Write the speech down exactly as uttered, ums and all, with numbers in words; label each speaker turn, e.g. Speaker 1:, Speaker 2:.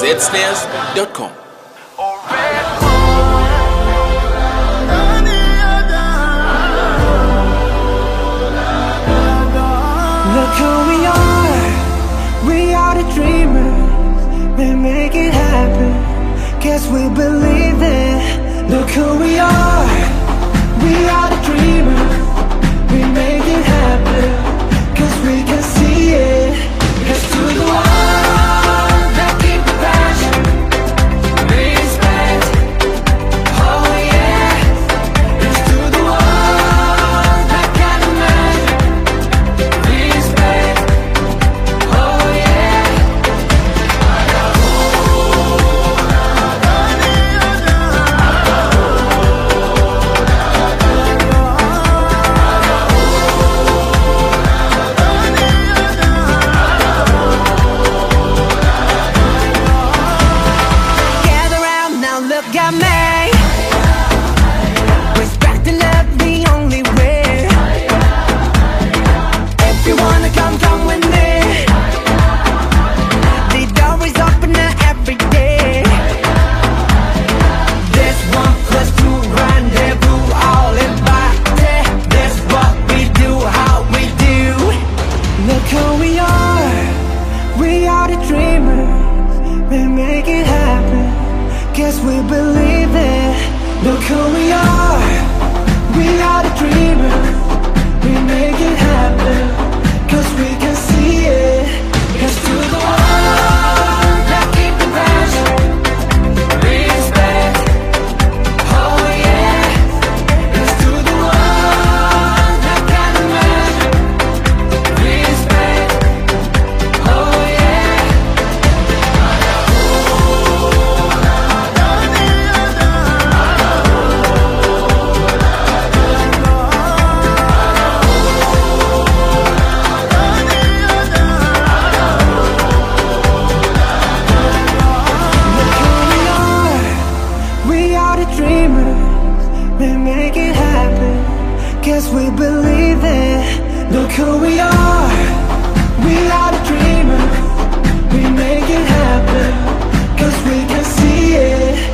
Speaker 1: z snares dot com.
Speaker 2: Look who we are, we are the dreamers, we make it happen, guess we believe it. Look who we are, we are the dreamers, we make it happen, cause we can see it. Here's to the ones that keep the passion, respect, oh yeah. Here's to the ones that can't imagine, respect, oh yeah. Gather round now, look at me. Respect and love the only way. If you wanna come, come with me. The door is open every day. This one plus two rendezvous, all in body. This what we do, how we do. Look who we are, we are the dreamers, we make it happen, guess we believe it. Look who we are, we are the dreamers, we make it happen, cause we can see it. Here's to the ones that keep the passion, respect, oh yeah. Here's to the ones that can't imagine, respect, oh yeah. Look who we are, we are the dreamers, we make it happen, guess we believe it. Look who we are, we are the dreamers, we make it happen, cause we can see it.